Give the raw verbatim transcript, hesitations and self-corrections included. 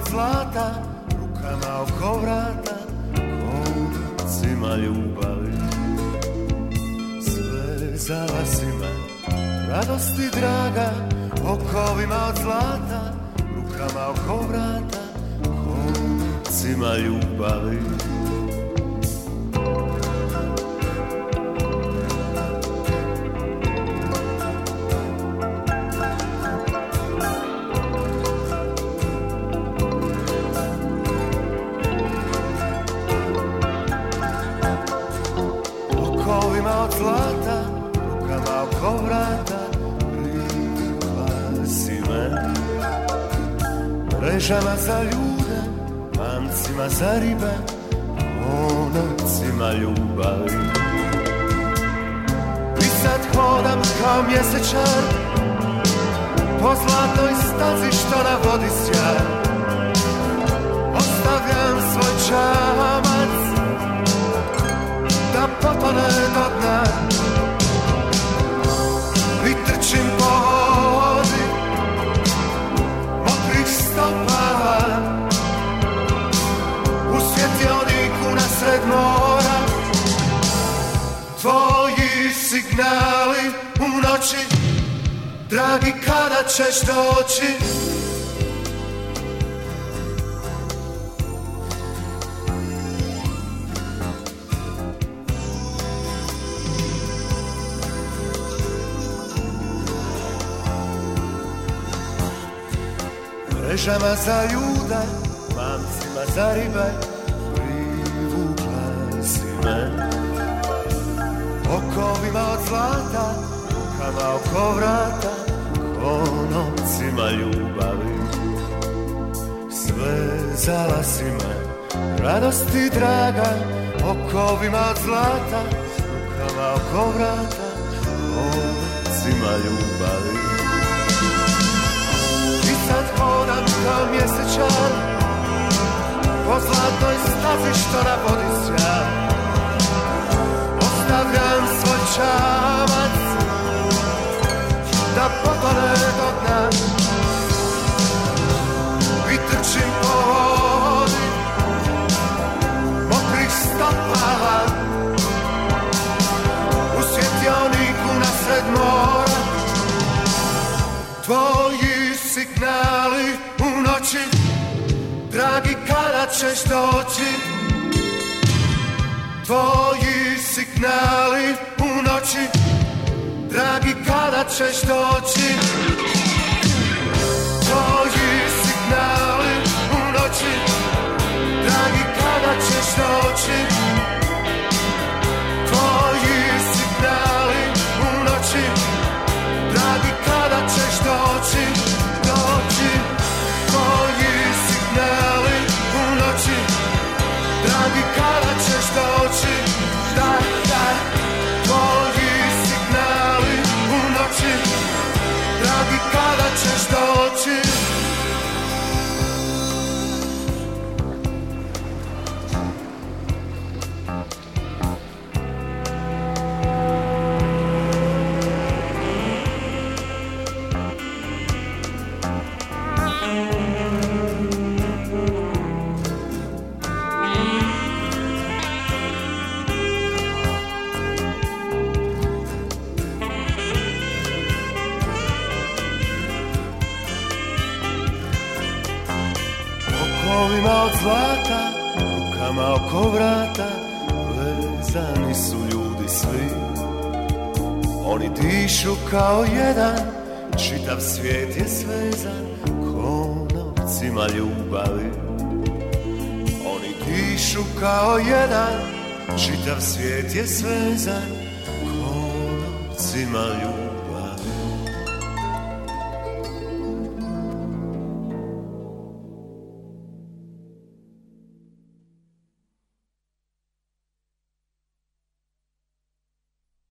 zlata, rukama oko vrata, koncima ljubavi. Svezala si me, radosti draga, okovima od zlata, rukama oko vrata, koncima ljubavi. Zlata, rukama oko vrata, privukla si me. Mrežama za ljude, lancima za ribe, konocima ljubavi. I sad hodam kao mjesečar po zlatnoj stazi što navodi sjaj. Ostavljam svoj čamac da potone do dna i trčim po vodi mokrih stopala u svjetioniku nasred mora. Tvoji signali u noći, dragi, kada ćeš doći? Mrežama za ljude, lancima za ribe, privukla si me. Okovima od zlata, rukama oko vrata, konocima ljubavi. Svezala si me, radosti draga, okovima od zlata, rukama oko vrata, konocima ljubavi. Sad hodam kao mjesečar po zlatnoj stazi što navodi sjaj. Ostavljam svoj čamac da potone do dna i trčim po vodi mokrih stopala u svjetioniku nasred mora. Tvoji signali u noći, dragi, kada ćeš doći? Tvoji signali u noći, dragi, kada ćeš doći? Tvoji signali u noći, dragi, kada ćeš doći? Tvoji signali u noći, dragi, kada ćeš doći? Doći, tvoji signali u noći, dragi, kada ćeš doći? Da, da, tvoji signali u noći, dragi, kada ćeš doći? Okovima od zlata, rukama oko vrata, vezani su ljudi svi. Oni dišu kao jedan, čitav svijet je svezan konocima ljubavi. Oni dišu kao jedan, čitav svijet je svezan konocima ljubavi.